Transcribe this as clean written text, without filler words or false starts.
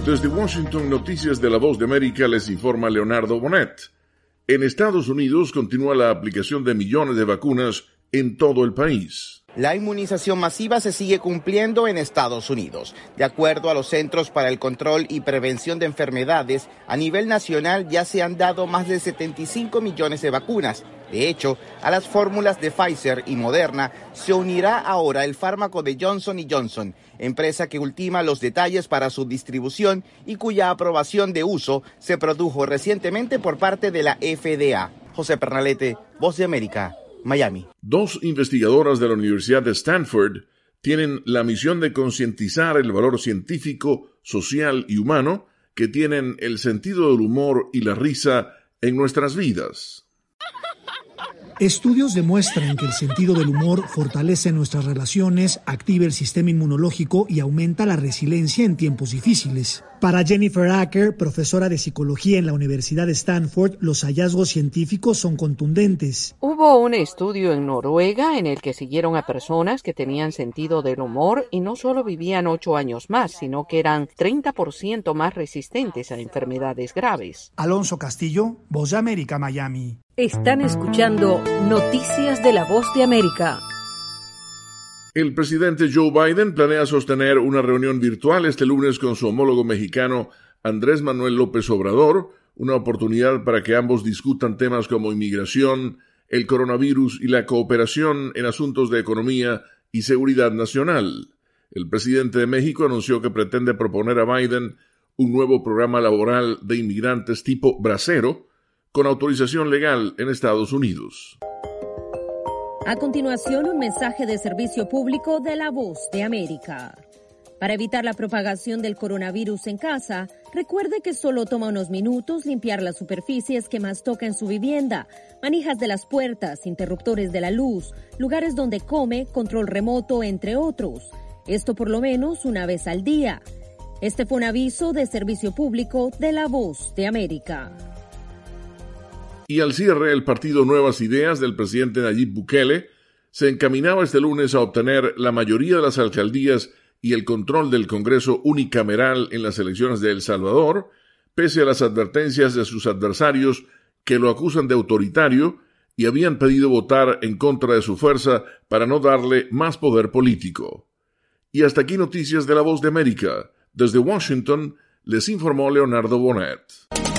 Desde Washington, Noticias de la Voz de América, les informa Leonardo Bonet. En Estados Unidos continúa la aplicación de millones de vacunas en todo el país. La inmunización masiva se sigue cumpliendo en Estados Unidos. De acuerdo a los Centros para el Control y Prevención de Enfermedades, a nivel nacional ya se han dado más de 75 millones de vacunas. De hecho, a las fórmulas de Pfizer y Moderna se unirá ahora el fármaco de Johnson & Johnson, empresa que ultima los detalles para su distribución y cuya aprobación de uso se produjo recientemente por parte de la FDA. José Pernalete, Voz de América, Miami. 2 investigadoras de la Universidad de Stanford tienen la misión de concientizar el valor científico, social y humano que tienen el sentido del humor y la risa en nuestras vidas. Estudios demuestran que el sentido del humor fortalece nuestras relaciones, activa el sistema inmunológico y aumenta la resiliencia en tiempos difíciles. Para Jennifer Acker, profesora de psicología en la Universidad de Stanford, los hallazgos científicos son contundentes. Hubo un estudio en Noruega en el que siguieron a personas que tenían sentido del humor y no solo vivían 8 años más, sino que eran 30% más resistentes a enfermedades graves. Alonso Castillo, Voz de América, Miami. Están escuchando Noticias de la Voz de América. El presidente Joe Biden planea sostener una reunión virtual este lunes con su homólogo mexicano Andrés Manuel López Obrador, una oportunidad para que ambos discutan temas como inmigración, el coronavirus y la cooperación en asuntos de economía y seguridad nacional. El presidente de México anunció que pretende proponer a Biden un nuevo programa laboral de inmigrantes tipo bracero, con autorización legal en Estados Unidos. A continuación, un mensaje de servicio público de la Voz de América. Para evitar la propagación del coronavirus en casa, recuerde que solo toma unos minutos limpiar las superficies que más toca en su vivienda, manijas de las puertas, interruptores de la luz, lugares donde come, control remoto, entre otros. Esto por lo menos una vez al día. Este fue un aviso de servicio público de la Voz de América. Y al cierre, el partido Nuevas Ideas del presidente Nayib Bukele se encaminaba este lunes a obtener la mayoría de las alcaldías y el control del Congreso unicameral en las elecciones de El Salvador, pese a las advertencias de sus adversarios que lo acusan de autoritario y habían pedido votar en contra de su fuerza para no darle más poder político. Y hasta aquí Noticias de la Voz de América. Desde Washington les informó Leonardo Bonet.